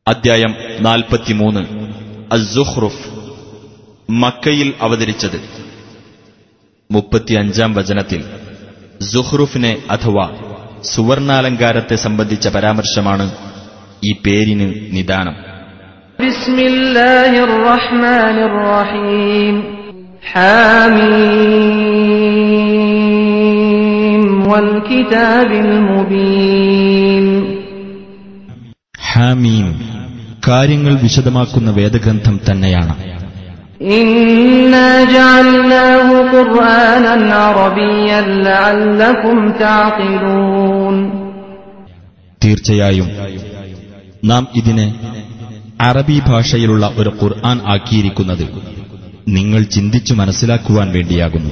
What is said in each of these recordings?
അദ്ധ്യായം 43 അസ്-സുഖ്റുഫ്. മക്കയിൽ അവതരിച്ചത്. 35 വചനത്തിൽ സുഖ്റുഫിനെ അഥവാ സുവർണാലങ്കാരത്തെ സംബന്ധിച്ച പരാമർശമാണ് ഈ പേരിന് നിദാനം. ബിസ്മില്ലാഹിർ റഹ്മാനിർ റഹീം. ഹാമീം വൽ കിതാബിൽ മുബീൻ. ഹാമീം കാര്യങ്ങൾ വിശദമാക്കുന്ന വേദഗ്രന്ഥം തന്നെയാണ്. ഇന്നാ ജഅൽനാഹു ഖുർആനൻ അറബിയ്യൻ ലഅല്ലകും തഅഖിലൂൻ. തീർച്ചയായും നാം ഇതിനെ അറബി ഭാഷയിലുള്ള ഒരു ഖുർആൻ ആക്കിയിരിക്കുന്നത് നിങ്ങൾ ചിന്തിച്ചു മനസ്സിലാക്കുവാൻ വേണ്ടിയാകുന്നു.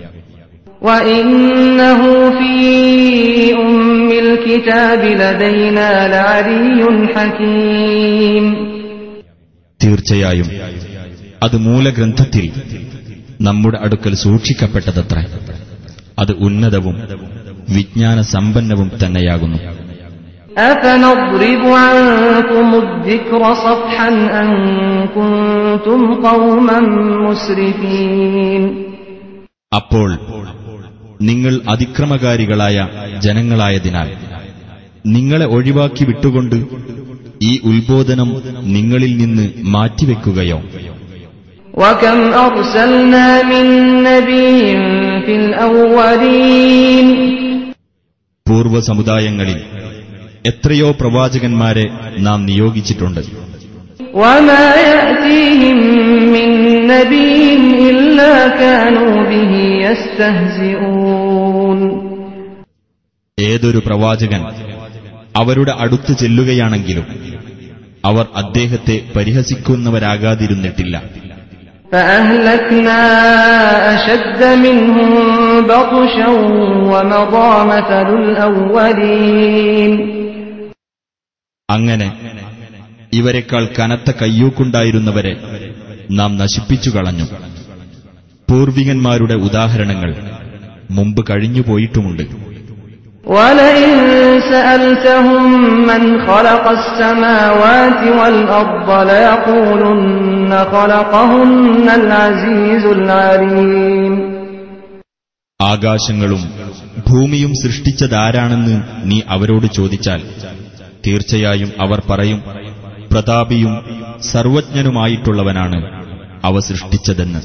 വഇന്നഹു ഫീ ഉമ്മിൽ കിതാബി ലദൈനാ ലഅലിയ്യുൻ ഹകീം. തീർച്ചയായും അത് മൂലഗ്രന്ഥത്തിൽ നമ്മുടെ അടുക്കൽ സൂക്ഷിക്കപ്പെട്ടതത്ര. അത് ഉന്നതവും വിജ്ഞാന സമ്പന്നവും തന്നെയാകുന്നു. അഫനദ്രിബു അൻകുമുദ്ദിക്റ സഫ്ഹൻ അൻ കുൻതും ഖൗമൻ മുസ്രിഫീൻ. അപ്പോൾ നിങ്ങൾ അതിക്രമകാരികളായ ജനങ്ങളായതിനാൽ നിങ്ങളെ ഒഴിവാക്കി വിട്ടുകൊണ്ട് ഈ ഉത്ബോധനം നിങ്ങളിൽ നിന്ന് മാറ്റിവെക്കുകയോ? വകം അർസൽനാ മിൻ നബിയ്യിൻ ഫിൽ അവ്വലീൻ. പൂർവ്വ സമുദായങ്ങളിൽ എത്രയോ പ്രവാചകന്മാരെ നാം നിയോഗിച്ചിട്ടുണ്ട്. വമാ യഅതീഹിം മിൻ നബിയ്യിൻ ഇല്ലാ കാനൂ ബിഹി യസ്തഹ്സിഊൻ. ഏതൊരു പ്രവാചകൻ അവരുടെ അടുത്ത് ചെല്ലുകയാണെങ്കിലും അവർ അദ്ദേഹത്തെ പരിഹസിക്കുന്നവരാകാതിരുന്നിട്ടില്ല. ഫഅഹ്ലക്നാ അശദ്ദ മിൻഹും ബത്ശൻ വമദാ മസലുൽ അവ്വലീൻ. അങ്ങനെ ഇവരെക്കാൾ കനത്ത കയ്യൂക്കുണ്ടായിരുന്നവരെ നാം നശിപ്പിച്ചു കളഞ്ഞു. പൂർവികന്മാരുടെ ഉദാഹരണങ്ങൾ മുമ്പ് കഴിഞ്ഞുപോയിട്ടുമുണ്ട്. വലഇൻ സഅൽതഹും മൻ ഖലഖസ് സമാവാതി വൽ അർദ ലയഖൂലുന്ന ഖലഖഹുന്നൽ അസീസുൽ അലീം. ആകാശങ്ങളും ഭൂമിയും സൃഷ്ടിച്ചതാരാണെന്ന് നീ അവരോട് ചോദിച്ചാൽ തീർച്ചയായും അവർ പറയും, പ്രതാപിയും സർവജ്ഞനുമായിട്ടുള്ളവനാണ് അവ സൃഷ്ടിച്ചതെന്ന്.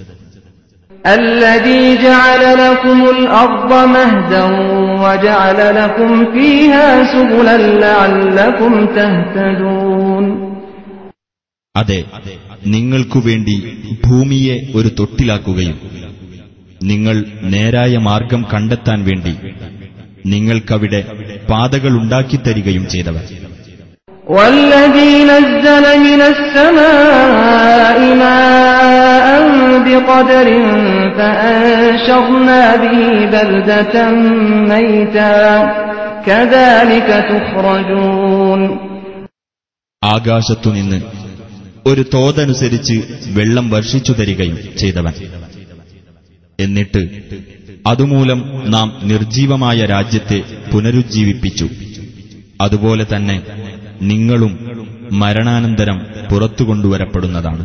الذي جعل لكم الأرض مهدا وجعل لكم فيها سبلا لعلكم تهتدون. അതെ, നിങ്ങൾക്കുവേണ്ടി ഭൂമിയെ ഒരു തൊട്ടിലാക്കുകയും നിങ്ങൾ നേരായ മാർഗം കണ്ടെത്താൻ വേണ്ടി നിങ്ങൾക്കവിടെ പാതകളുണ്ടാക്കിത്തരികയും ചെയ്തവർ. والذي نزل من السماء ماء بقدر فأنشرنا به بلدة ميتا كذلك تخرجون. ആകാശത്തുനിന്ന് ഒരു തോതനുസരിച്ച് വെള്ളം വർഷിച്ചു തരികയും ചെയ്തവൻ. എന്നിട്ട് അതുമൂലം നാം നിർജീവമായ രാജ്യത്തെ പുനരുജ്ജീവിപ്പിച്ചു. അതുപോലെ തന്നെ നിങ്ങളും മരണാനന്തരം പുറത്തുകൊണ്ടുവരപ്പെടുന്നതാണ്.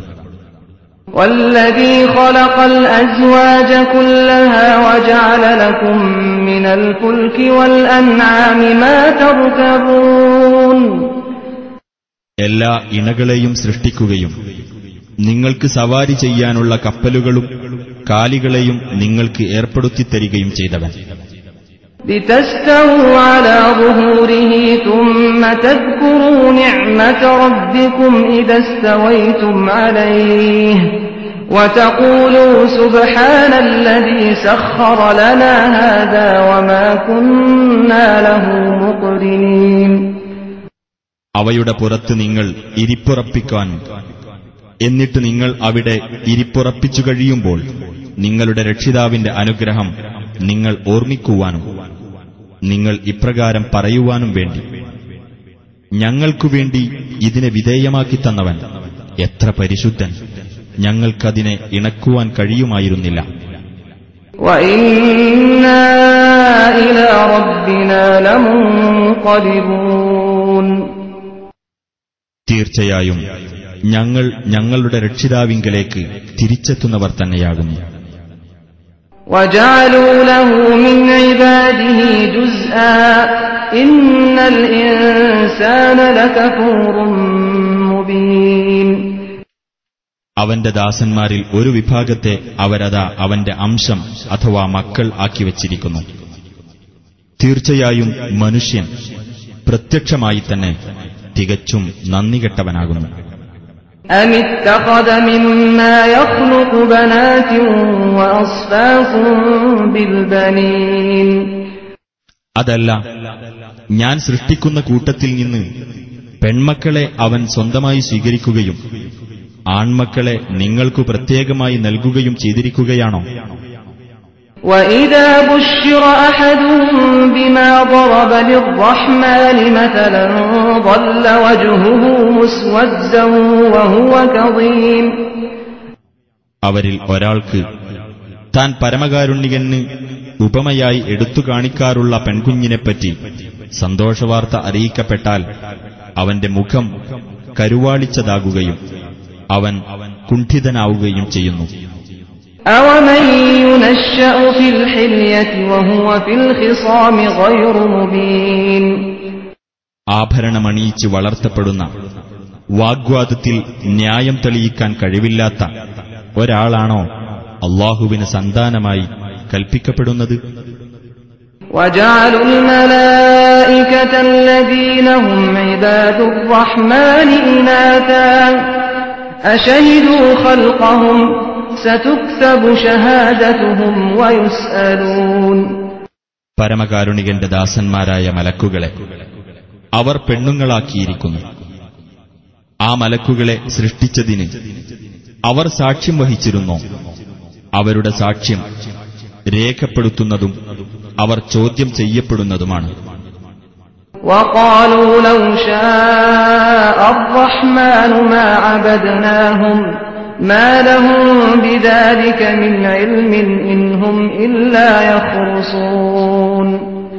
والذي خلق الأزواج كلها وجعل لكم من الفلك والأنعام ما تركبون. എല്ലാ ഇണകളെയും സൃഷ്ടിക്കുകയും നിങ്ങൾക്ക് സവാരി ചെയ്യാനുള്ള കപ്പലുകളും കാലികളെയും നിങ്ങൾക്ക് ഏർപ്പെടുത്തിത്തരികയും ചെയ്തവൻ. لتستووا على ظهوره ثم تذكروا نعمة ربكم إذا استويتم عليه وتقولوا سبحان الذي سخر لنا هذا وما كنا له مقرنين. അവയുടെ പുറത്ത് നിങ്ങൾ ഇരിപ്പുറപ്പിക്കാനും എന്നിട്ട് നിങ്ങൾ അവിടെ ഇരിപ്പുറപ്പിച്ചു കഴിയുമ്പോൾ നിങ്ങളുടെ രക്ഷിതാവിന്റെ അനുഗ്രഹം നിങ്ങൾ ഓർമ്മിക്കുവാനും നിങ്ങൾ ഇപ്രകാരം പറയുവാനും വേണ്ടി ഞങ്ങൾക്കുവേണ്ടി ഇതിനെ വിധേയമാക്കി തന്നവൻ എത്ര പരിശുദ്ധൻ, ഞങ്ങൾക്കതിനെ ഇണക്കുവാൻ കഴിയുമായിരുന്നില്ല. وَإِنَّا إِلَى رَبِّنَا لَمُنقَلِبُونَ. തീർച്ചയായും ഞങ്ങൾ ഞങ്ങളുടെ രക്ഷിതാവിങ്കലേക്ക് തിരിച്ചെത്തുന്നവർ തന്നെയാകുന്നു. وَجَعَلُوا لَهُ مِنْ عِبَادِهِ جُزْءًا إِنَّ الْإِنسَانَ لَكَفُورٌ مُبِينٌ. അവന്റെ ദാസന്മാരിൽ ഒരു വിഭാഗത്തെ അവരതാ അവന്റെ അംശം അഥവാ മക്കൾ ആക്കിവച്ചിരിക്കുന്നു. തീർച്ചയായും മനുഷ്യൻ പ്രത്യക്ഷമായി തന്നെ തികച്ചും നന്ദികെട്ടവനാകുന്നു. أَمِ اتَّخَذَ مِمَّا يَخْلُقُ بَنَاتٍ وَأَصْفَاكُم بِالْبَنِينَ. അതല്ല, ഞാൻ സൃഷ്ടിക്കുന്ന കൂട്ടത്തിൽ നിന്ന് പെൺമക്കളെ അവൻ സ്വന്തമായി സ്വീകരിക്കുകയും ആൺമക്കളെ നിങ്ങൾക്കു പ്രത്യേകമായി നൽകുകയും ചെയ്തിരിക്കുകയാണോ? وَإِذَا بُشِّرَ أَحَدُهُم بِمَا ضَرَبَ لِلرَّحْمَنِ مَثَلًا ظَلَّ وَجْهُهُ مُسْوَدًّا وَهُوَ كَظِيمٌ. അവരിൽ ഒരാൾക്ക് താൻ പരമകാരുണികന് ഉപമയായി എടുത്തു കാണിക്കാറുള്ള പെൺകുഞ്ഞിനെപ്പറ്റി സന്തോഷവാർത്ത അറിയിക്കപ്പെട്ടാൽ അവന്റെ മുഖം കരുവാളിച്ചതാകുകയും അവൻ കുണ്ഠിതനാവുകയും ചെയ്യുന്നു. أَوَمَن يُنَشَّأُ فِي الْحِلْيَةِ وَهُوَ فِي الْخِصَامِ غَيْرُ مُبِينٍ. ആഭരണമണിയിച്ച് വളർത്തപ്പെടുന്ന വാഗ്വാദത്തിൽ ന്യായം തെളിയിക്കാൻ കഴിവില്ലാത്ത ഒരാളാണോ അല്ലാഹുവിന് സന്താനമായി കൽപ്പിക്കപ്പെടുന്നത്? وَجَعَلُوا الْمَلَائِكَةَ الَّذِينَ هُمْ عِبَادُ الرَّحْمَنِ إِنَاثًا أَشَهِدُوا خَلْقَهُمْ سَتُكْتَبُ شَهَادَتُهُمْ وَيُسْأَلُونَ. പരമകാരുണികന്റെ ദാസന്മാരായ മലക്കുകളെ അവർ പെണ്ണുങ്ങളാക്കിയിരിക്കുന്നു. ആ മലക്കുകളെ സൃഷ്ടിച്ചതിന് അവർ സാക്ഷ്യം വഹിച്ചിരുന്നോ? അവരുടെ സാക്ഷ്യം രേഖപ്പെടുത്തുന്നതും അവർ ചോദ്യം ചെയ്യപ്പെടുന്നതുമാണ്. وَقَالُوا لَوْ شَاءَ الرَّحْمَنُ مَا عَبَدْنَاهُمْ مَا لَهُم بِذَلِكَ مِنْ عِلْمٍ إِنْ هُمْ إِلَّا يَخْرُصُونَ.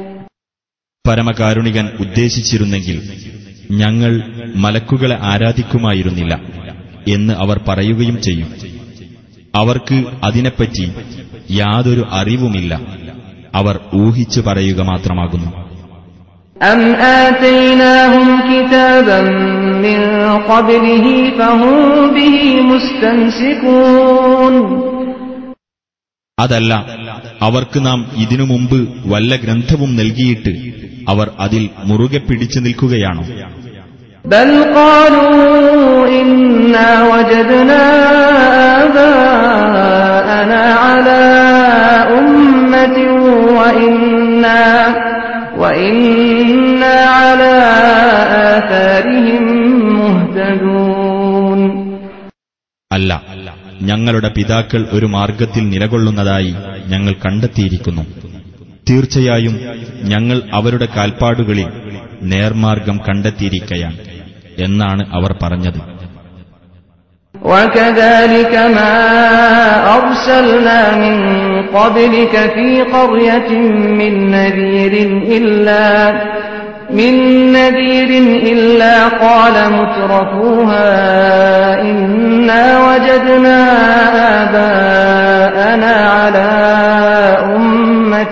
പരമകാരുണികൻ ഉദ്ദേശിച്ചിരുന്നെങ്കിൽ ഞങ്ങൾ മലക്കുകളെ ആരാധിക്കുമായിരുന്നില്ല എന്ന് അവർ പറയുകയും ചെയ്യും. അവർക്ക് അതിനെപ്പറ്റി യാതൊരു അറിവുമില്ല, അവർ ഊഹിച്ചു പറയുക മാത്രമാകുന്നു. أَمْ آتَيْنَاهُمْ كِتَابًا مِّن قَبْلِهِ فَهُمْ بِهِ مُسْتَمْسِكُونَ. അതല്ല, അവർക്ക് നാം ഇതിനു മുമ്പ് വല്ല ഗ്രന്ഥവും നൽകിയിട്ട് അവർ അതിൽ മുറുകെ പിടിച്ചു നിൽക്കുകയാണോ? بَلْ قَالُوا إِنَّا وَجَدْنَا آبَاءَنَا عَلَى أُمَّةٍ وَإِنَّا عَلَى آثَارِهِم مُهْتَدُونَ. അല്ല, ഞങ്ങളുടെ പിതാക്കൾ ഒരു മാർഗത്തിൽ നിലകൊള്ളുന്നതായി ഞങ്ങൾ കണ്ടെത്തിയിരിക്കുന്നു. തീർച്ചയായും ഞങ്ങൾ അവരുടെ കാൽപ്പാടുകളിൽ നേർമാർഗം കണ്ടെത്തിയിരിക്കയാണ് എന്നാണ് അവർ പറഞ്ഞത്. وَكَذَلِكَ مَا أَرْسَلْنَا مِن قَبْلِكَ فِي قَرْيَةٍ مِّن نَّذِيرٍ إِلَّا قَالَ مُتْرَفُوهَا إِنَّا وَجَدْنَا آبَاءَنَا عَلَى أُمَّةٍ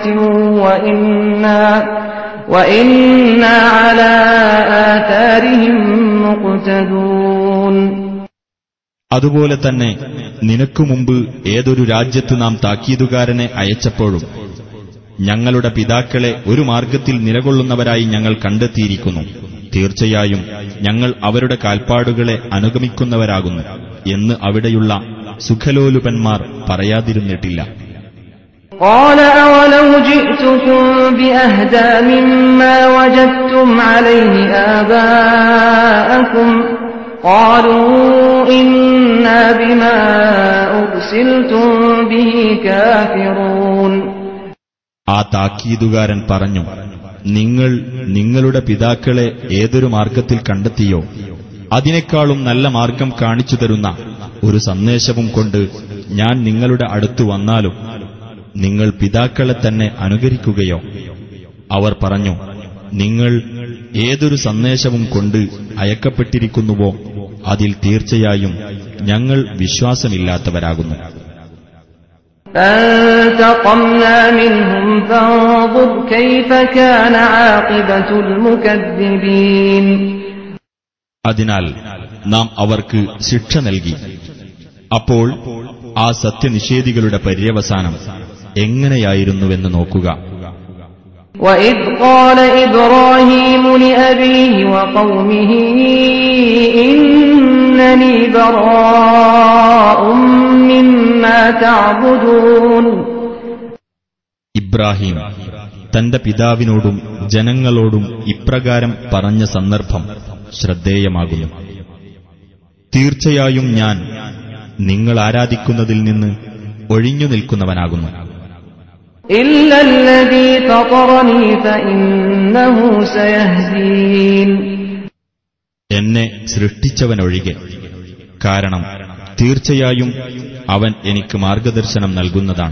وَإِنَّا عَلَى آثَارِهِم مُقْتَدُونَ. അതുപോലെ തന്നെ നിനക്കു മുമ്പ് ഏതൊരു രാജ്യത്ത് നാം താക്കീതുകാരനെ അയച്ചപ്പോഴും ഞങ്ങളുടെ പിതാക്കളെ ഒരു മാർഗത്തിൽ നിലകൊള്ളുന്നവരായി ഞങ്ങൾ കണ്ടെത്തിയിരിക്കുന്നു. തീർച്ചയായും ഞങ്ങൾ അവരുടെ കാൽപ്പാടുകളെ അനുഗമിക്കുന്നവരാകുന്നു എന്ന് അവിടെയുള്ള സുഖലോലുപന്മാർ പറയാതിരുന്നിട്ടില്ല. قَالَ أَوَلَوْ جِئْتُكُم بِأَهْدَىٰ مِمَّا وَجَدتُّمْ عَلَيْهِ آبَاءَكُمْ قَالُوا إِنَّا بِمَا أُرْسِلْتُم بِهِ كَافِرُونَ. ആ താക്കീതുകാരൻ പറഞ്ഞു, നിങ്ങൾ നിങ്ങളുടെ പിതാക്കളെ ഏതൊരു മാർഗത്തിൽ കണ്ടെത്തിയോ അതിനേക്കാളും നല്ല മാർഗം കാണിച്ചു തരുന്ന ഒരു സന്ദേശവും കൊണ്ട് ഞാൻ നിങ്ങളുടെ അടുത്തു വന്നാലും നിങ്ങൾ പിതാക്കളെ തന്നെ അനുകരിക്കുകയോ? അവർ പറഞ്ഞു, നിങ്ങൾ ഏതൊരു സന്ദേശവും കൊണ്ട് അയക്കപ്പെട്ടിരിക്കുന്നുവോ അതിൽ തീർച്ചയായും ഞങ്ങൾ വിശ്വാസമില്ലാത്തവരാകുന്നു. فانتقمنا منهم فانظر كيف كان عاقبة المكذبين. അതിനാൽ നാം അവർക്ക് ശിക്ഷ നൽകി. അപ്പോൾ ആ സത്യനിഷേധികളുടെ പര്യവസാനം എങ്ങനെയായിരുന്നുവെന്ന് നോക്കുക. وَإِذْ قَالَ إِبْرَاهِيمُ لِأَبِيهِ وَقَوْمِهِ إِنَّنِي بَرَاءٌ مِّمَّا تَعْبُدُونَ. ഇബ്രാഹിം തന്റെ പിതാവിനോടും ജനങ്ങളോടും ഇപ്രകാരം പറഞ്ഞ സന്ദർഭം ശ്രദ്ധേയമാകുന്നു. തീർച്ചയായും ഞാൻ നിങ്ങൾ ആരാധിക്കുന്നതിൽ നിന്ന് ഒഴിഞ്ഞു നിൽക്കുന്നവനാകുന്നു. إِلَّا الَّذِي فَطَرَنِي فَإِنَّهُ سَيَهْدِينِ. എന്നെ സൃഷ്ടിച്ചവനൊഴികെ, കാരണം തീർച്ചയായും അവൻ എനിക്ക് മാർഗദർശനം നൽകുന്നതാണ്.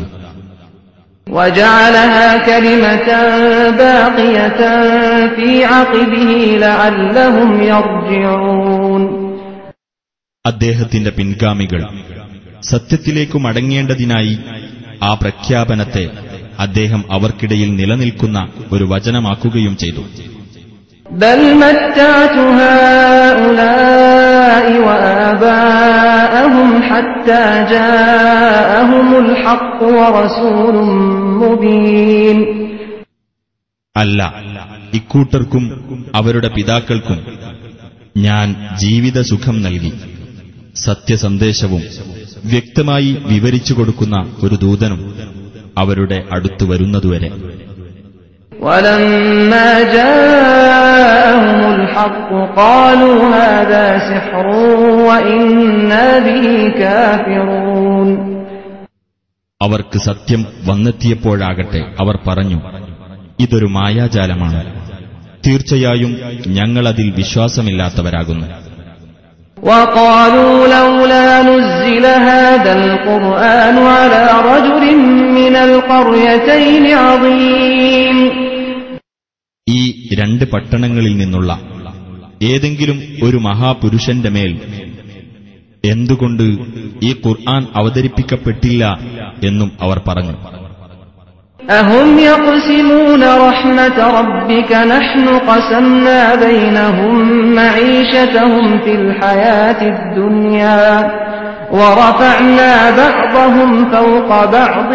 وَجَعَلَهَا كَلِمَةً بَاقِيَةً فِي عَقِبِهِ لَعَلَّهُمْ يَرْجِعُونَ. അദ്ദേഹത്തിന്റെ പിൻഗാമികൾ സത്യത്തിലേക്കു മടങ്ങേണ്ടതിനായി ആ പ്രഖ്യാപനത്തെ അദ്ദേഹം അവർക്കിടയിൽ നിലനിൽക്കുന്ന ഒരു വചനമാക്കുകയും ചെയ്തു. بَلْ مَتَّعْتُ هَؤُلَاءِ وَآبَاءَهُمْ حَتَّى جَاءَهُمُ الْحَقُّ وَرَسُولٌ مُبِينٌ. അല്ല, ഇക്കൂട്ടർക്കും അവരുടെ പിതാക്കൾക്കും ഞാൻ ജീവിതസുഖം നൽകി, സത്യസന്ദേശവും വ്യക്തമായി വിവരിച്ചു കൊടുക്കുന്ന ഒരു ദൂതനും അവരുടെ അടുത്തു വരുന്നതുവരെ. وَلَمَّا جَاءَهُمُ الْحَقُّ قَالُوا هَذَا سِحْرٌ وَإِنَّا بِهِ كَافِرُونَ. അവർക്ക് സത്യം വന്നെത്തിയപ്പോഴാകട്ടെ അവർ പറഞ്ഞു, ഇതൊരു മായാജാലമാണ്, തീർച്ചയായും ഞങ്ങളതിൽ വിശ്വാസമില്ലാത്തവരാകുന്നു. وَقَالُوا لَوْلَا نُزِّلَ هَذَا الْقُرْآنُ عَلَى رَجُلٍ مِّنَ الْقَرْيَتَيْنِ عَظِيمٍ. ഈ രണ്ട് പട്ടണങ്ങളിൽ നിന്നുള്ള ഏതെങ്കിലും ഒരു മഹാപുരുഷന്റെ മേൽ എന്തുകൊണ്ട് ഈ ഖുർആൻ അവതരിപ്പിക്കപ്പെട്ടില്ല എന്നും അവർ പറഞ്ഞു. أَهُمْ يَقْسِمُونَ رَحْمَةَ رَبِّكَ نَحْنُ قَسَمْنَا بَيْنَهُم مَّعِيشَتَهُمْ فِي الْحَيَاةِ الدُّنْيَا وَرَفَعْنَا بَعْضَهُمْ فَوْقَ بَعْضٍ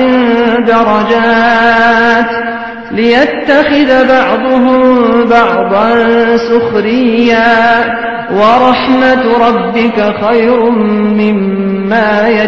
دَرَجَاتٍ لِيَتَّخِذَ بَعْضُهُم بَعْضًا سُخْرِيًّا وَرَحْمَةُ رَبِّكَ خَيْرٌ مِّمَّا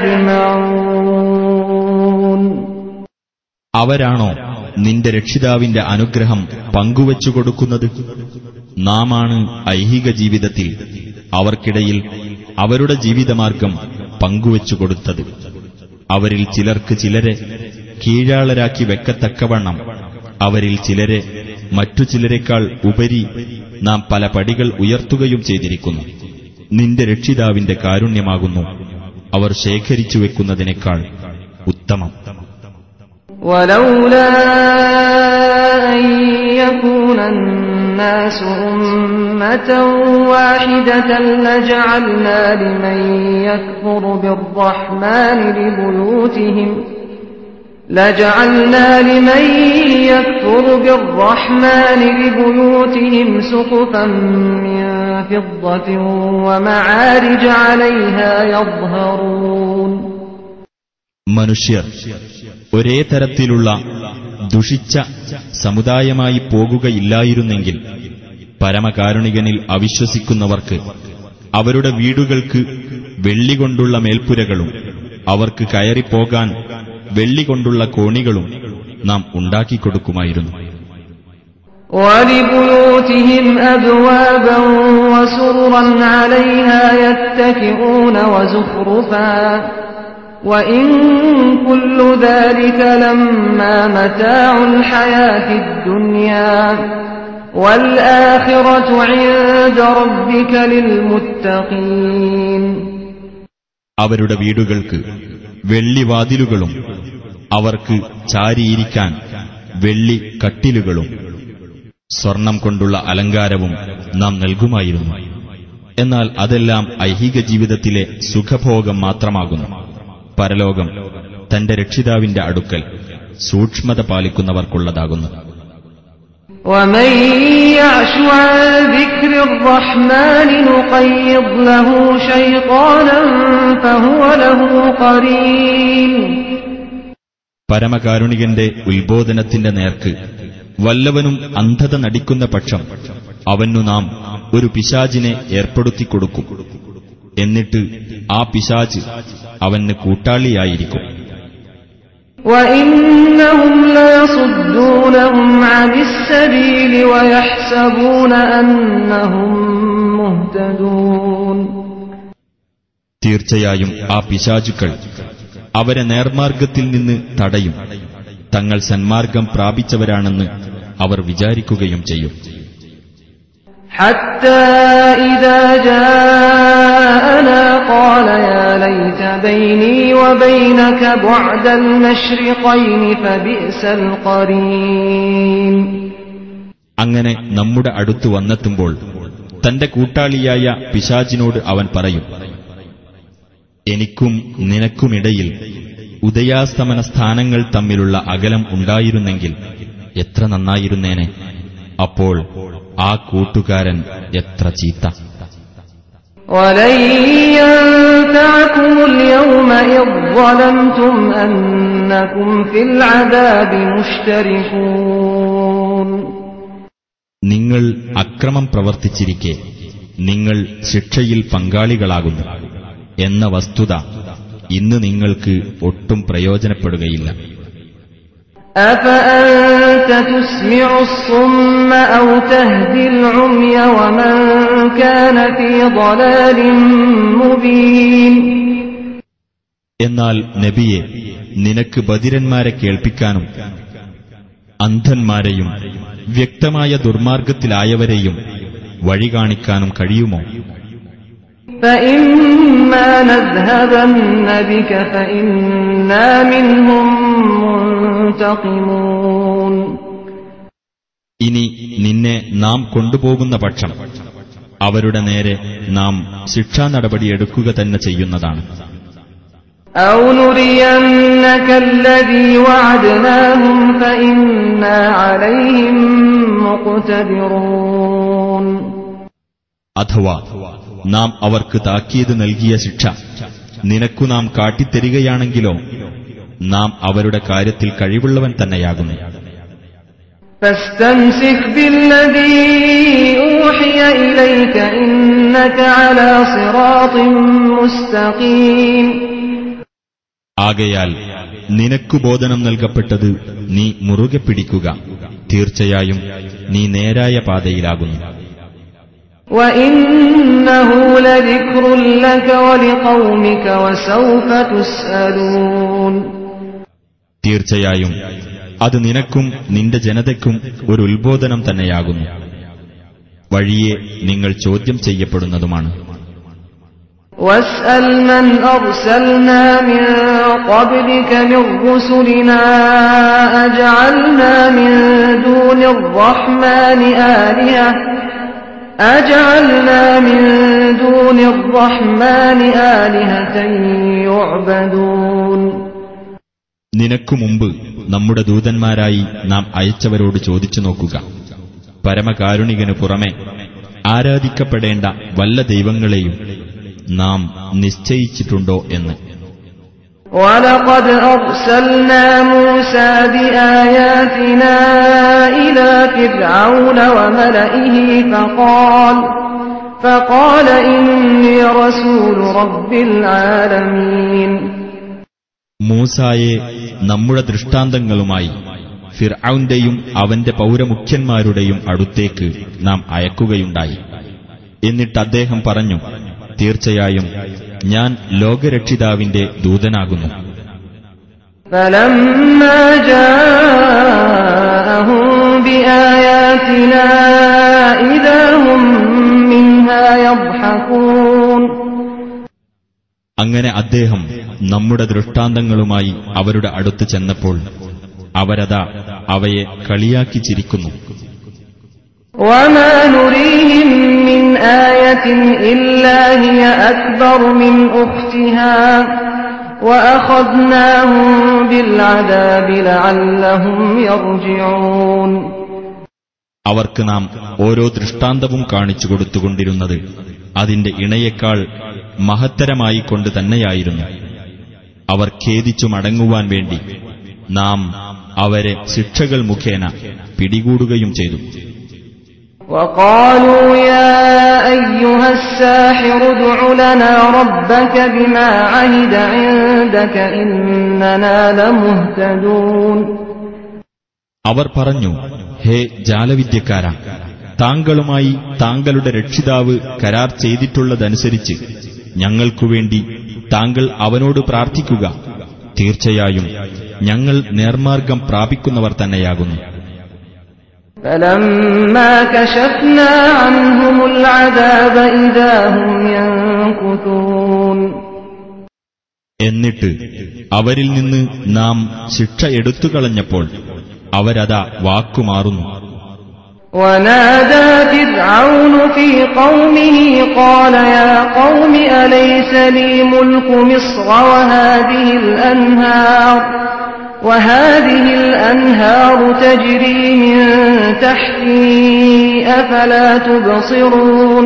يَجْمَعُونَ. അവരാണോ നിന്റെ രക്ഷിതാവിന്റെ അനുഗ്രഹം പങ്കുവച്ചുകൊടുക്കുന്നത്? നാമാണ് ഐഹിക ജീവിതത്തിൽ അവർക്കിടയിൽ അവരുടെ ജീവിതമാർഗം പങ്കുവച്ചുകൊടുത്തത്. അവരിൽ ചിലർക്ക് ചിലരെ കീഴാളരാക്കി വെക്കത്തക്കവണ്ണം അവരിൽ ചിലരെ മറ്റു ചിലരെക്കാൾ ഉപരി നാം പല പടികൾ ഉയർത്തുകയും ചെയ്തിരിക്കുന്നു. നിന്റെ രക്ഷിതാവിന്റെ കാരുണ്യമാകുന്നു അവർ ശേഖരിച്ചു വെക്കുന്നതിനേക്കാൾ ഉത്തമം. وَلَوْلَا أَن يَكُونَ النَّاسُ أُمَّةً وَاحِدَةً لَجَعَلْنَا لِمَن يَكْفُرُ بِالرَّحْمَنِ لِبُيُوتِهِمْ سُقُفًا مِّن فِضَّةٍ وَمَعَارِجَ عَلَيْهَا يَظْهَرُونَ. മനുഷ്യർ ഒരേ തരത്തിലുള്ള ദുഷിച്ച സമുദായമായി പോകുകയില്ലായിരുന്നെങ്കിൽ പരമകാരുണികനിൽ അവിശ്വസിക്കുന്നവർക്ക് അവരുടെ വീടുകൾക്ക് വെള്ളികൊണ്ടുള്ള മേൽപ്പുരകളും അവർക്ക് കയറിപ്പോകാൻ വെള്ളികൊണ്ടുള്ള കോണികളും നാം ഉണ്ടാക്കിക്കൊടുക്കുമായിരുന്നു. وَلِبُيُوتِهِمْ أَبْوَابًا وَسُرُرًا عَلَيْهَا يَتَّكِئُونَ وَزُخْرُفًا وَإِن كُلُّ ذَلِكَ لَمَّا مَتَاعُ الْحَيَاةِ الدُّنْيَا وَالْآخِرَةُ عِندَ رَبِّكَ لِلْمُتَّقِينَ. അവരുടെ വീടുകൾക്ക് വെള്ളിവാതിലുകളും അവർക്ക് ചാരിയിരിക്കാൻ വെള്ളി കട്ടിലുകളും സ്വർണം കൊണ്ടുള്ള അലങ്കാരവും നാം നൽകുമായിരുന്നു. എന്നാൽ അതെല്ലാം ഐഹിക ജീവിതത്തിലെ സുഖഭോഗം മാത്രമാകുന്നു. പരലോകം തന്റെ രക്ഷിതാവിന്റെ അടുക്കൽ സൂക്ഷ്മത പാലിക്കുന്നവർക്കുള്ളതാകുന്നു. ومن يعش عن ذكر الرحمن نقيض له شيطانا فهو له قرين. പരമകാരുണികന്റെ ഉത്ബോധനത്തിന്റെ നേർക്ക് വല്ലവനും അന്ധത നടിക്കുന്ന പക്ഷം അവനു നാം ഒരു പിശാചിനെ ഏർപ്പെടുത്തിക്കൊടുക്കും. എന്നിട്ട് ആ പിശാച് അവന് കൂട്ടാളിയായിരിക്കും. وَإِنَّهُمْ لَيَصُدُّونَهُمْ عَنِ السَّبِيلِ وَيَحْسَبُونَ أَنَّهُمْ مُهْتَدُونَ. തീർച്ചയായും ആ പിശാചുക്കൾ അവരെ നേർമാർഗത്തിൽ നിന്ന് തടയും. തങ്ങൾ സന്മാർഗം പ്രാപിച്ചവരാണെന്ന് അവർ വിചാരിക്കുകയും ചെയ്യും. حتى إذا جاءنا قال يا ليت بيني وبينك بعد المشرقين فبئس القرين. അങ്ങനെ നമ്മുടെ അടുത്ത് വന്നെത്തുമ്പോൾ തന്റെ കൂട്ടാളിയായ പിശാചിനോട് അവൻ പറയും, എനിക്കും നിനക്കുമിടയിൽ ഉദയാസ്തമന സ്ഥാനങ്ങൾ തമ്മിലുള്ള അകലം ഉണ്ടായിരുന്നെങ്കിൽ എത്ര നന്നായിരുന്നേനെ. അപ്പോൾ ആ കൂട്ടുകാരൻ എത്ര ചീത്ത. وَلَن يَنفَعَكُمُ الْيَوْمَ إِذ ظَّلَمْتُمْ أَنَّكُمْ فِي الْعَذَابِ مُشْتَرِكُونَ. നിങ്ങൾ അക്രമം പ്രവർത്തിച്ചിരിക്കെ നിങ്ങൾ ശിക്ഷയിൽ പങ്കാളികളാകുന്നു എന്ന വസ്തുത ഇന്ന് നിങ്ങൾക്ക് ഒട്ടും പ്രയോജനപ്പെടുകയില്ല. أَفَأَنْتَ تُسْمِعُ الصُّمَّ أَوْ تَهْدِي الْعُمْيَ وَمَنْ كَانَ فِي ضَلَالٍ مُبِينٍ. എന്നാൽ നബിയെ, നിനക്ക് ബധിരന്മാരെ കേൾപ്പിക്കാനും അന്ധന്മാരെയും വ്യക്തമായ ദുർമാർഗത്തിലായവരെയും വഴി കാണിക്കാനും കഴിയുമോ? فَإِمَّا نَذْهَبَنَّ بِكَ فَإِنَّا مِنْهُمْ مُنْتَقِمُونَ. ഇനി നിന്നെ നാം കൊണ്ടുപോകുന്ന പക്ഷം അവരുടെ നേരെ നാം ശിക്ഷാ നടപടിയെടുക്കുക തന്നെ ചെയ്യുന്നതാണ്. أَوْ نُرِيَنَّكَ الَّذِي وَعَدْنَاهُمْ فَإِنَّا عَلَيْهِمْ مُقْتَدِرُونَ. അഥവാ നാം അവർക്ക് താക്കീത് നൽകിയ ശിക്ഷ നിനക്കു നാം കാട്ടിത്തരികയാണെങ്കിലോ നാം അവരുടെ കാര്യത്തിൽ കഴിവുള്ളവൻ തന്നെയാകുന്നു. فَاسْتَمْسِكْ بِالَّذِي أُوحِيَ إِلَيْكَ إِنَّكَ عَلَى صِرَاطٍ مُسْتَقِيمٍ. ആകയാൽ നിനക്കു ബോധനം നൽകപ്പെട്ടത് നീ മുറുകെ പിടിക്കുക. തീർച്ചയായും നീ നേരായ പാതയിലാകുന്നു. وَإِنَّهُ لَذِكْرٌ لَكَ وَلِقَوْمِكَ وَسَوْفَ تُسْأَلُونَ. തീർച്ചയായും അത് നിനക്കും നിന്റെ ജനതയ്ക്കും ഒരു ഉത്ബോധനം തന്നെയാകുന്നു. വഴിയെ നിങ്ങൾ ചോദ്യം ചെയ്യപ്പെടുന്നതുമാണ്. وَاسْأَلْ مَنْ أَرْسَلْنَا مِنْ قَبْلِكَ مِنْ رُسُلِنَا أَجَعَلْنَا مِنْ دُونِ الرَّحْمَنِ آلِهَةً يُعْبَدُونَ. നിനക്കു മുമ്പ് നമ്മുടെ ദൂതന്മാരായി നാം അയച്ചവരോട് ചോദിച്ചു നോക്കുക, പരമകാരുണികനു പുറമെ ആരാധിക്കപ്പെടേണ്ട വല്ല ദൈവങ്ങളെയും നാം നിശ്ചയിച്ചിട്ടുണ്ടോ എന്ന്. وَلَقَدْ أَرْسَلْنَا مُوسَى بِآيَاتِنَا إِلَى فِرْعَوْنَ وَمَلَئِهِ فَقَالَ إِنِّي رَسُولُ رَبِّ الْعَالَمِينَ. മൂസായെ നമ്മുടെ ദൃഷ്ടാന്തങ്ങളുമായി ഫിർഔന്റെയും അവന്റെ പൗരമുഖ്യന്മാരുടെയും അടുത്തേക്ക് നാം അയക്കുകയുണ്ടായി. എന്നിട്ട് അദ്ദേഹം പറഞ്ഞു, തീർച്ചയായും ഞാൻ ലോകരക്ഷിതാവിന്റെ ദൂതനാകുന്നു. فَلَمَّا جَاءَهُم بِآيَاتِنَا إِذَا هُم مِّنْهَا يَضْحَكُونَ. അങ്ങനെ അദ്ദേഹം നമ്മുടെ ദൃഷ്ടാന്തങ്ങളുമായി അവരുടെ അടുത്ത് ചെന്നപ്പോൾ അവരതാ അവയെ കളിയാക്കി ചിരിക്കുന്നു. وما نريهم من آية إلا هي أكبر من أختها وأخذناهم بالعذاب لعلهم يرجعون. അവർക്ക് നാം ഓരോ ദൃഷ്ടാന്തവും കാണിച്ചു കൊടുത്തുകൊണ്ടിരുന്നത് അതിന്റെ ഇണയേക്കാൾ മഹത്തരമായിക്കൊണ്ട് തന്നെയായിരുന്നു. അവർ ഖേദിച്ചു മടങ്ങുവാൻ വേണ്ടി നാം അവരെ ശിക്ഷകൾ മുഖേന പിടികൂടുകയും ചെയ്തു. وقالوا يا أيها الساحر ادع لنا ربك بما عهد عندك إننا لمهتدون. അവർ പറഞ്ഞു, ഹേ ജാലവിദ്യക്കാരാ, താങ്കളുമായി താങ്കളുടെ രക്ഷിതാവ് കരാർ ചെയ്തിട്ടുള്ളതനുസരിച്ച് ഞങ്ങൾക്കുവേണ്ടി താങ്കൾ അവനോട് പ്രാർത്ഥിക്കുക. തീർച്ചയായും ഞങ്ങൾ നേർമാർഗം പ്രാപിക്കുന്നവർ തന്നെയാകുന്നു. فلما كشفنا عنهم العذاب إذا هم ينكثون. എന്നിട്ട് അവരിൽ നിന്ന് നാം ശിക്ഷ എടുത്തുകളഞ്ഞപ്പോൾ അവരതാ വാക്കുമാറുന്നു. ونادى فرعون في قومه قال يا قوم أليس لي ملك مصر وهذه الأنهار تجري من تحتي أفلا تبصرون.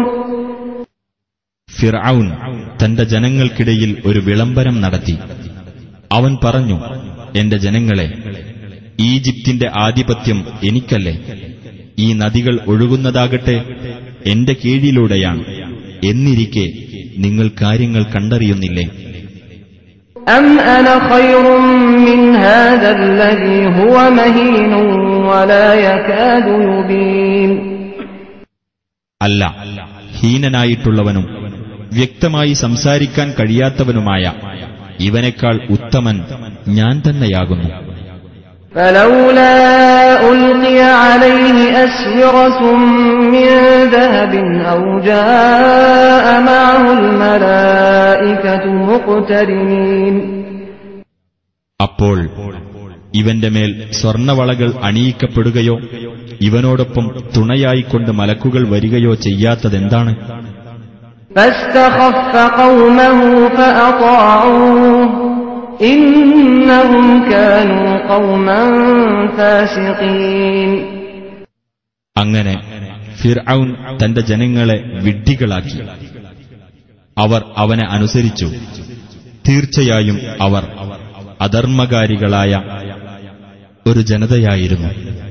ഫിർഔൻ തന്റെ ജനങ്ങൾക്കിടയിൽ ഒരു വിളംബരം നടത്തി. അവൻ പറഞ്ഞു, എന്റെ ജനങ്ങളെ, ഈജിപ്തിന്റെ ആധിപത്യം എനിക്കല്ലേ? ഈ നദികൾ ഒഴുകുന്നതാകട്ടെ എന്റെ കീഴിലൂടെയാണ്. എന്നിരിക്കെ നിങ്ങൾ കാര്യങ്ങൾ കണ്ടറിയുന്നില്ലേ? أم أنا خير من هذا الذي هو مهين ولا يكاد يبين. അല്ല, ഹീനനായിട്ടുള്ളവനും വ്യക്തമായി സംസാരിക്കാൻ കഴിയാത്തവനുമായ ഇവനേക്കാൾ ഉത്തമൻ ഞാൻ തന്നെയാകുന്നു. فلولا ألقي عليه أسورة من ذهب أو جاء معه الملائكة مقترنين. അപ്പോൾ ഇവന്റെ മേൽ സ്വർണവളകൾ അണിയിക്കപ്പെടുകയോ ഇവനോടൊപ്പം തുണയായിക്കൊണ്ട് മലക്കുകൾ വരികയോ ചെയ്യാത്തതെന്താണ്? فاستخف قومه فأطاعوه إنهم كانوا قوما فاسقين. അങ്ങനെ ഫിർഔൻ തന്റെ ജനങ്ങളെ വിഡ്ഢികളാക്കി. അവർ അവനെ അനുസരിച്ചു. തീർച്ചയായും അവർ അധർമ്മകാരികളായ ഒരു ജനതയായിരുന്നു.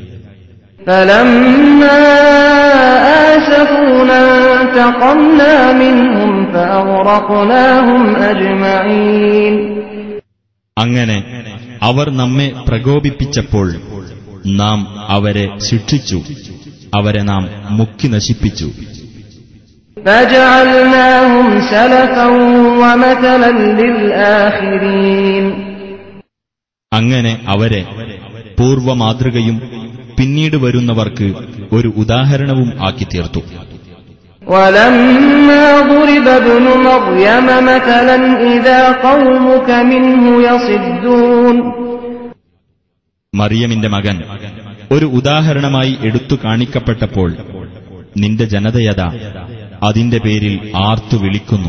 فلما آسفونا انتقمنا منهم فأغرقناهم أجمعين. അങ്ങനെ അവർ നമ്മെ പ്രകോപിപ്പിച്ചപ്പോൾ നാം അവരെ ശിക്ഷിച്ചു. അവരെ നാം മുക്കി നശിപ്പിച്ചു. فجعلناهم سلفا ومثلا للآخرين. അങ്ങനെ അവരെ പൂർവമാതൃകയും പിന്നീട് വരുന്നവർക്ക് ഒരു ഉദാഹരണവും ആക്കി തീർത്തു. ولما ضرب ابن مريم مثلا إذا قومك منه يصدون. മറിയമിന്റെ മകൻ ഒരു ഉദാഹരണമായി എടുത്തു കാണിക്കപ്പെട്ടപ്പോൾ നിന്റെ ജനതയതാ അതിന്റെ പേരിൽ ആർത്തു വിളിക്കുന്നു.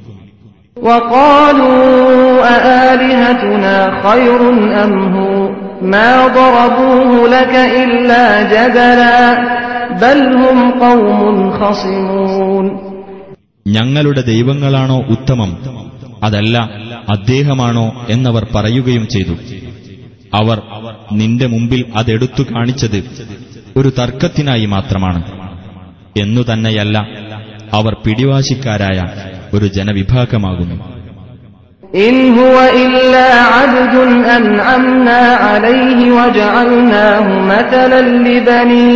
وقالوا أآلهتنا خير أم هو ما ضربوه لك إلا جدلا بل هم قوم خصمون. ഞങ്ങളുടെ ദൈവങ്ങളാണോ ഉത്തമം, അതല്ല അദ്ദേഹമാണോ എന്നവർ പറയുകയും ചെയ്തു. അവർ നിന്റെ മുമ്പിൽ അതെടുത്തു കാണിച്ചത് ഒരു തർക്കത്തിനായി മാത്രമാണ്. എന്നു തന്നെയല്ല, അവർ പിടിവാശിക്കാരായ ഒരു ജനവിഭാഗമാകുന്നു. إن هو إلا عبد أنعمنا عليه وجعلناه مثلا لبني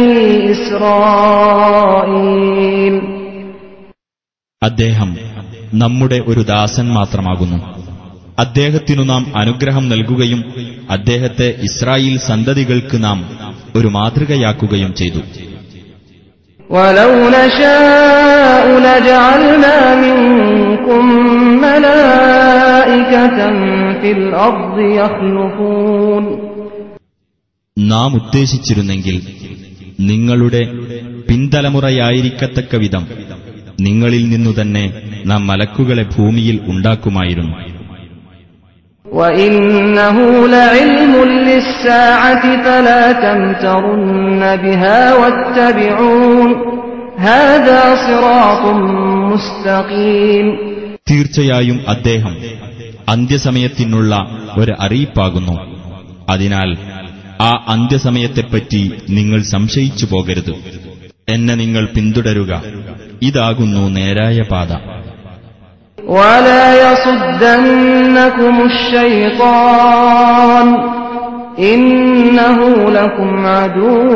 إسرائيل. അദ്ദേഹം നമ്മുടെ ഒരു ദാസൻ മാത്രമാകുന്നു. അദ്ദേഹത്തിനു നാം അനുഗ്രഹം നൽകുകയും അദ്ദേഹത്തെ ഇസ്രായേൽ സന്തതികൾക്ക് നാം ഒരു മാതൃകയാക്കുകയും ചെയ്തു. ولو نشاء لجعلنا منكم ملائكة في الأرض يخلفون. നാം ഉദ്ദേശിച്ചിരുന്നെങ്കിൽ നിങ്ങളുടെ പിൻതലമുറയായിരിക്കത്തക്ക വിധം നിങ്ങളിൽ നിന്നുതന്നെ നാം മലക്കുകളെ ഭൂമിയിൽ ഉണ്ടാക്കുമായിരുന്നു. وَإِنَّهُ لَعِلْمٌ لِلسَّاعَةِ فَلَا تَمْتَرُنَّ بِهَا وَاتَّبِعُونِ هَذَا صِرَاطٌ مُسْتَقِيمٌ. തീർച്ചയായും അദ്ദേഹം അന്ത്യസമയത്തിനുള്ള ഒരു അറിയിപ്പാകുന്നു. അതിനാൽ ആ അന്ത്യസമയത്തെപ്പറ്റി നിങ്ങൾ സംശയിച്ചു പോകരുത്. എന്നെ നിങ്ങൾ പിന്തുടരുക, ഇതാകുന്നു നേരായ പാത. وَلَا يَصُدَّنَّكُمُ الشَّيْطَانُ إِنَّهُ لَكُمْ عَدُوٌّ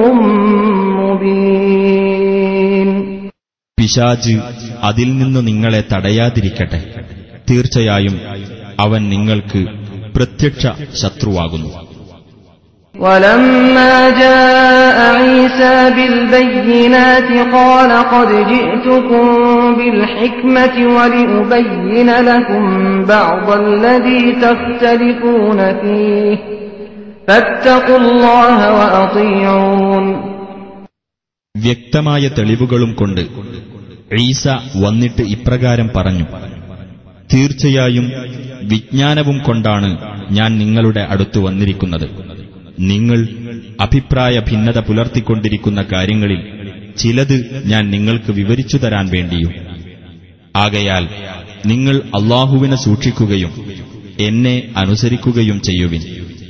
مُبِينٌ. പിശാച് അതിൽ നിന്ന് നിങ്ങളെ തടയാതിരിക്കട്ടെ. തീർച്ചയായും അവൻ നിങ്ങൾക്ക് പ്രത്യക്ഷ ശത്രുവാകുന്നു. وَلَمَّا جَاءَ عِيسَى بِالْبَيِّنَاتِ قَالَ قَدْ جِئْتُكُم بِالْحِكْمَةِ وَلِأُبَيِّنَ لَكُم بَعْضَ الَّذِي تَخْتَلِفُونَ فِيهِ فَاتَّقُوا اللَّهَ وَأَطِيعُونِ. വ്യക്തമായ തെളിവുകളും കൊണ്ട് ഈസ വന്നിട്ട് ഇപ്രകാരം പറഞ്ഞു: തീർച്ചയായും വിജ്ഞാനവും കൊണ്ടാണ് ഞാൻ നിങ്ങളുടെ അടുത്തു വന്നിരിക്കുന്നത്. നിങ്ങൾ അഭിപ്രായ ഭിന്നത പുലർത്തിക്കൊണ്ടിരിക്കുന്ന കാര്യങ്ങളിൽ ചിലത് ഞാൻ നിങ്ങൾക്ക് വിവരിച്ചു തരാൻ വേണ്ടിയും. ആകയാൽ നിങ്ങൾ അല്ലാഹുവിനെ സൂക്ഷിക്കുകയും എന്നെ അനുസരിക്കുകയും ചെയ്യുവിൻ.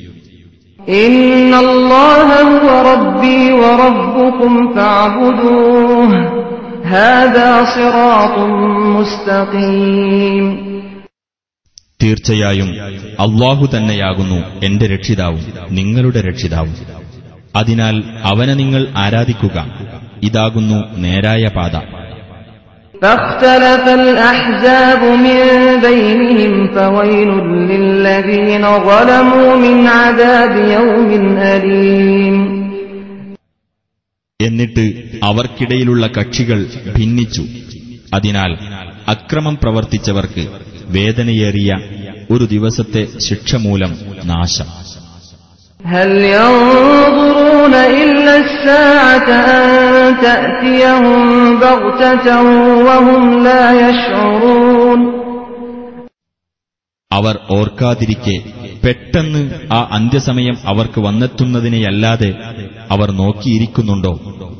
ഇന്നല്ലാഹ ഹുവ റബ്ബി വറബ്ബുകും ഫഅബ്ദൂഹു ഹാദാ സിറാത്തും മുസ്തഖീം. തീർച്ചയായും അല്ലാഹു തന്നെയാകുന്നു എന്റെ രക്ഷിതാവും നിങ്ങളുടെ രക്ഷിതാവും. അതിനാൽ അവനെ നിങ്ങൾ ആരാധിക്കുക, ഇതാകുന്നു നേരായ പാത. فاختلف الأحزاب من بينهم فويل للذين ظلموا من عذاب يوم أليم. എന്നിട്ട് അവർക്കിടയിലുള്ള കക്ഷികൾ ഭിന്നിച്ചു. അതിനാൽ അക്രമം പ്രവർത്തിച്ചവർക്ക് വേദനയേറിയ ഒരു ദിവസത്തെ ശിക്ഷ മൂലം നാശം. هل ينظرون إلا الساعة أن تأتيهم بغتة وهم لا يشعرون. അവർ ഓർക്കാതിരിക്കെ പെട്ടെന്ന് ആ അന്ത്യസമയം അവർക്ക് വന്നെത്തുന്നതിനെയല്ലാതെ അവർ നോക്കിയിരിക്കുന്നുണ്ടോ?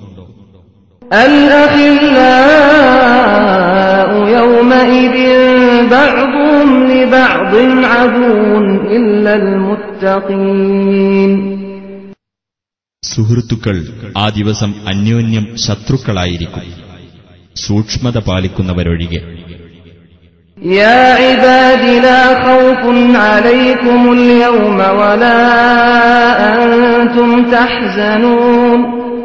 الأخلاء يومئذ بعضهم لبعض عدو إلا المتقين. സുഹൃത്തുക്കൾ ആ ദിവസം അന്യോന്യം ശത്രുക്കളായിരിക്കും, സൂക്ഷ്മത പാലിക്കുന്നവരൊഴികെ. يا عباد لا خوف عليكم اليوم ولا أنتم تحزنون.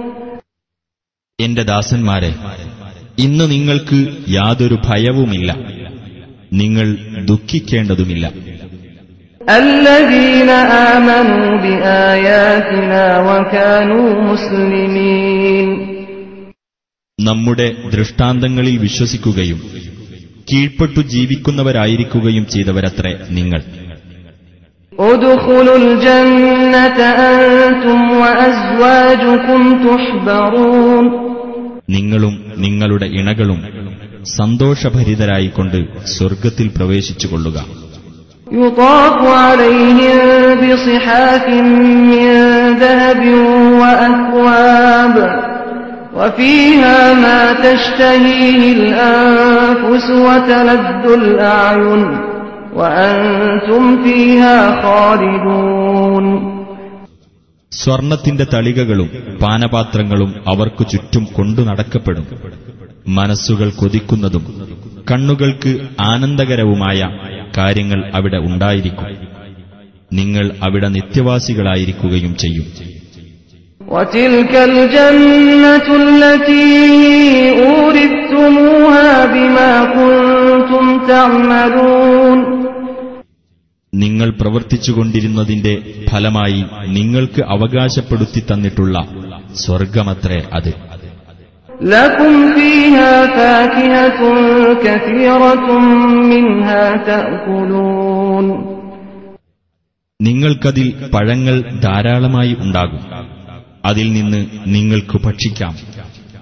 എന്റെ ദാസന്മാരെ, ഇന്ന് നിങ്ങൾക്ക് യാതൊരു ഭയവുമില്ല, നിങ്ങൾ ദുഃഖിക്കേണ്ടതുമില്ല. الذين آمنوا بآياتنا وكانوا مسلمين. നമ്മുടെ ദൃഷ്ടാന്തങ്ങളിൽ വിശ്വസിക്കുകയും കീഴ്പ്പെട്ടു ജീവിക്കുന്നവരായിരിക്കുകയും ചെയ്തവരത്രേ നിങ്ങൾ. ادخلوا الجنة أنتم وأزواجكم تحبرون. നിങ്ങളും നിങ്ങളുടെ ഇണകളും സന്തോഷഭരിതരായിക്കൊണ്ട് സ്വർഗ്ഗത്തിൽ പ്രവേശിച്ചുകൊള്ളുക. يطاف عليهم بصحاف من ذهب وأكواب وفيها ما تشتهيه الأنفس وتلذ الأعين وأنتم فيها خالدون. സ്വർണത്തിന്റെ തളികകളും പാനപാത്രങ്ങളും അവർക്കു ചുറ്റും കൊണ്ടു നടക്കപ്പെടും. മനസ്സുകൾ കൊതിക്കുന്നതും കണ്ണുകൾക്ക് ആനന്ദകരവുമായ കാര്യങ്ങൾ അവിടെ ഉണ്ടായിരിക്കും. നിങ്ങൾ അവിടെ നിത്യവാസികളായിരിക്കുകയും ചെയ്യും. وَتِلْكَ الْجَنَّةُ الَّتِي أُورِثْتُمُوهَا بِمَا كُنتُمْ تَعْمَلُونَ. നിങ്ങൾ പ്രവർത്തിച്ചുകൊണ്ടിരുന്നതിന്റെ ഫലമായി നിങ്ങൾക്ക് അവകാശപ്പെടുത്തി തന്നിട്ടുള്ള സ്വർഗമത്രേ അത്. لَكُمْ فِيهَا فَاكِهَةٌ كَثِيرَةٌ مِنْهَا تَأْكُلُونَ. നിങ്ങൾക്കതിൽ പഴങ്ങൾ ധാരാളമായി ഉണ്ടാകും, അതിൽ നിന്ന് നിങ്ങൾക്ക് ഭക്ഷിക്കാം.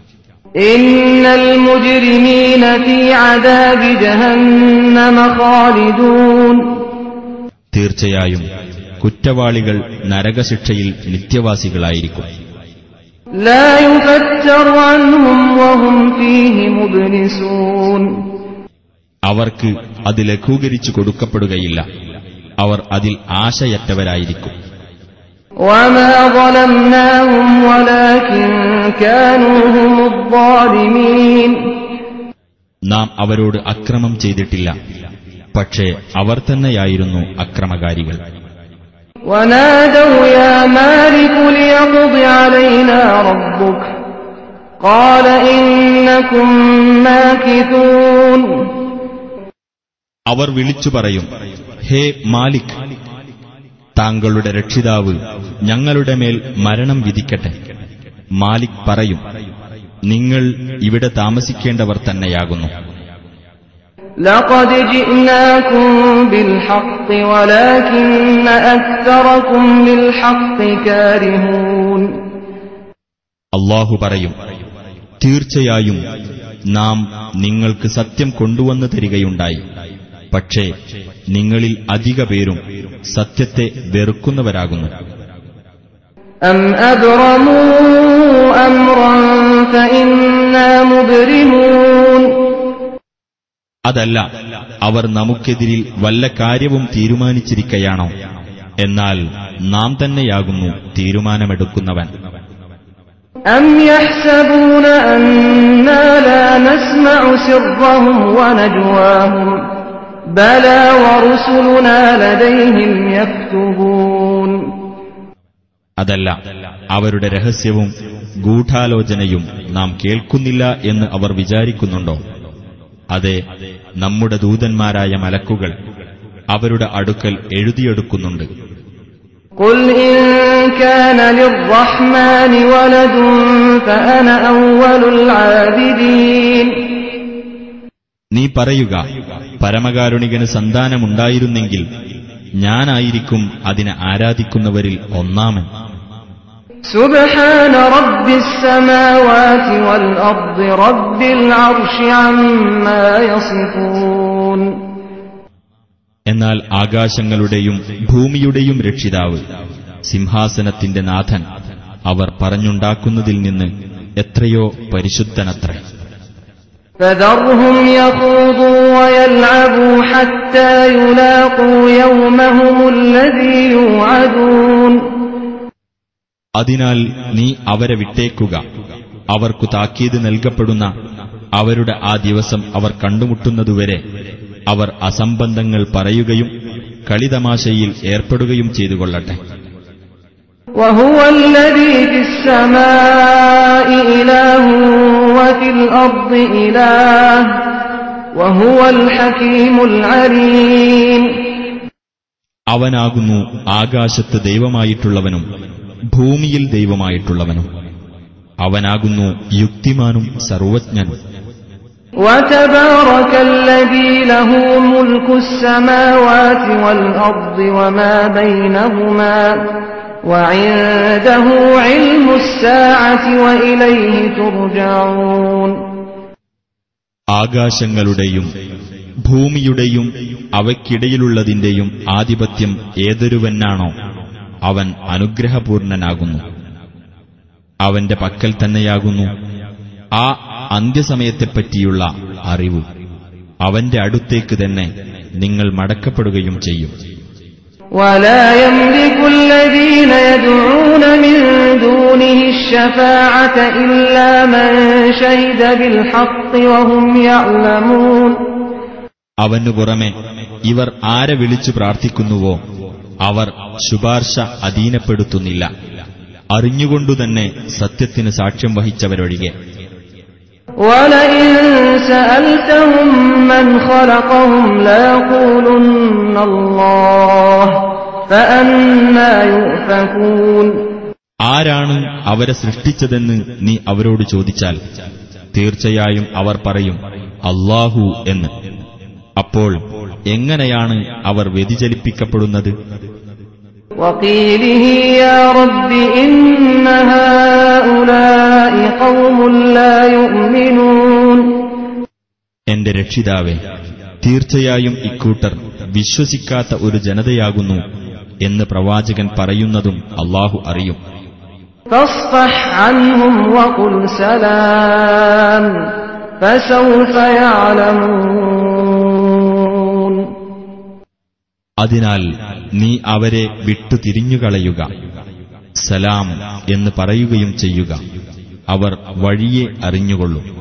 ഇന്നൽ മുജ്രിമീന ഫീ അദാബി ജഹന്നമ ഖാലിദൂൻ. തീർച്ചയായും കുറ്റവാളികൾ നരകശിക്ഷയിൽ നിത്യവാസികളായിരിക്കും. ലാ യുഫത്തറു അൻഹും വഹും ഫീഹി മുബ്ലിസൂൻ. അവർക്ക് അത് ലഘൂകരിച്ചു കൊടുക്കപ്പെടുകയില്ല, അവർ അതിൽ ആശയറ്റവരായിരിക്കും. വമാ ളലംനാഹും വലാകിൻ കാനൂ ഹുമുദ് ളാലിമീൻ. നാം അവരോട് അക്രമം ചെയ്തിട്ടില്ല, പക്ഷേ അവർ തന്നെയായിരുന്നു അക്രമകാരികൾ. വനാദൗ യാ മാലികു ലിയഖ്ദി അലൈനാ റബ്ബുക ഖാല ഇന്നകും മാകിഥൂൻ. അവർ വിളിച്ചു പറയും, ഹേ മാലിക്, താങ്കളുടെ രക്ഷിതാവ് ഞങ്ങളുടെ മേൽ മരണം വിധിക്കട്ടെ. മാലിക് പറയും, നിങ്ങൾ ഇവിടെ താമസിക്കേണ്ടവർ തന്നെയാകുന്നു. ലഖദ് ജിഅനാകും ബിൽ ഹഖ് വലാകിന്ന അക്തറകും ലിൽ ഹഖ് കാരിഹൂൻ. അല്ലാഹു പറയും, തീർച്ചയായും നാം നിങ്ങൾക്ക് സത്യം കൊണ്ടുവന്നു തരികയുണ്ടായി, പക്ഷേ നിങ്ങളിൽ അധിക പേരും സത്യത്തെ വെറുക്കുന്നവരാകുന്നു. അം അബ്റമൂ അംറൻ ഫഇന്നാ മുബ്രിമൂൻ. അതല്ല, അവർ നമുക്കെതിരിൽ വല്ല കാര്യവും തീരുമാനിച്ചിരിക്കയാണോ? എന്നാൽ നാം തന്നെയാകുന്നു തീരുമാനമെടുക്കുന്നവൻ. അം യഹ്സബൂന അന്നാ ലാ നസ്മഉ സിർറഹും വനജ്വാഹും ബലാ വറുസുലുനാ ലദൈഹിം യക്തുബൂൻ. അതല്ല, അവരുടെ രഹസ്യവും ഗൂഢാലോചനയും നാം കേൾക്കുന്നില്ല എന്ന് അവർ വിചാരിക്കുന്നുണ്ടോ? അതെ, നമ്മുടെ ദൂതന്മാരായ മലക്കുകൾ അവരുടെ അടുക്കൽ എഴുതിയെടുക്കുന്നുണ്ട്. ഖുൽ ഇൻ കാന ലിർറഹ്മാനി വലദുൻ ഫഅന അവ്വലുൽ ആബിദീൻ. നീ പറയുക, പരമകാരുണികന് സന്താനമുണ്ടായിരുന്നെങ്കിൽ ഞാനായിരിക്കും അതിനെ ആരാധിക്കുന്നവരിൽ ഒന്നാമൻ. സുബ്ഹാന റബ്ബിസ് സമാവാതി വൽ അർദി റബ്ബിൽ അർശി അമ്മാ യസിഫൂൻ. എന്നാൽ ആകാശങ്ങളുടെയും ഭൂമിയുടെയും രക്ഷിതാവ്, സിംഹാസനത്തിന്റെ നാഥൻ, അവർ പറഞ്ഞുണ്ടാക്കുന്നതിൽ നിന്ന് എത്രയോ പരിശുദ്ധനത്രേ. فذرهم يخوضوا ويلعبوا حتى يلاقوا يومهم الذي يوعدون. അതിനാൽ നീ അവരെ വിട്ടേക്കുക, അവർക്കു താക്കീത് നൽകപ്പെടുന്ന അവരുടെ ആ ദിവസം അവർ കണ്ടുമുട്ടുന്നതുവരെ അവർ അസംബന്ധങ്ങൾ പറയുകയും കളിതമാശയിൽ ഏർപ്പെടുകയും ചെയ്തുകൊള്ളട്ടെ. وهو الذي في السماء إله وفي الأرض إله وهو الحكيم العليم. അവനാകുന്നു ആകാശത്ത് ദൈവമായിട്ടുള്ളവനും ഭൂമിയിൽ ദൈവമായിട്ടുള്ളവനും. അവനാകുന്നു യുക്തിമാനും സർവജ്ഞനും. وتبارك الذي له ملك السماوات والأرض وما بينهما وعنده علم الساعة وإليه ترجعون. ആകാശങ്ങളുടെയും ഭൂമിയുടെയും അവയ്ക്കിടയിലുള്ളതിന്റെയും ആധിപത്യം ഏതൊരുവനാണോ അവൻ അനുഗ്രഹപൂർണനാകുന്നു. അവന്റെ പക്കൽ തന്നെയാകുന്നു ആ അന്ത്യസമയത്തെപ്പറ്റിയുള്ള അറിവ്. അവന്റെ അടുത്തേക്ക് തന്നെ നിങ്ങൾ മടക്കപ്പെടുകയും ചെയ്യും. ولا يملك الذين يدعون من دونه الشفاعة إلا من شهد بالحق وهم يعلمون. അവനു പുറമെ ഇവർ ആരെ വിളിച്ചു പ്രാർത്ഥിക്കുന്നുവോ അവർ ശുപാർശ അധീനപ്പെടുത്തുന്നില്ല, അറിഞ്ഞുകൊണ്ടുതന്നെ സത്യത്തിന് സാക്ഷ്യം വഹിച്ചവരൊഴികെ. وَلَئِن سَأَلْتَهُم مَّنْ خَلَقَهُمْ لَيَقُولُنَّ اللَّهُ فَأَنَّىٰ يُؤْفَكُونَ. ആരാണ് അവരെ സൃഷ്ടിച്ചതെന്ന് നീ അവരോട് ചോദിച്ചാൽ തീർച്ചയായും അവർ പറയും അല്ലാഹു എന്ന്. അപ്പോൾ എങ്ങനെയാണ് അവർ വ്യതിചലിപ്പിക്കപ്പെടുന്നത്? وقيله يا رب إن هؤلاء قوم لا يؤمنون. എന്റെ രക്ഷിതാവേ, തീർച്ചയായും ഇക്കൂട്ടർ വിശ്വസിക്കാത്ത ഒരു ജനതയാകുന്നു എന്ന് പ്രവാചകൻ പറയുന്നതും അല്ലാഹു അറിയും. فاصفح عنهم وقل سلام فسوف يعلمون. അതിനാൽ നീ അവരെ വിട്ടു തിരിഞ്ഞുകളയുക, സലാം എന്ന് പറയുകയും ചെയ്യുക, അവർ വഴിയെ അറിഞ്ഞുകൊള്ളും.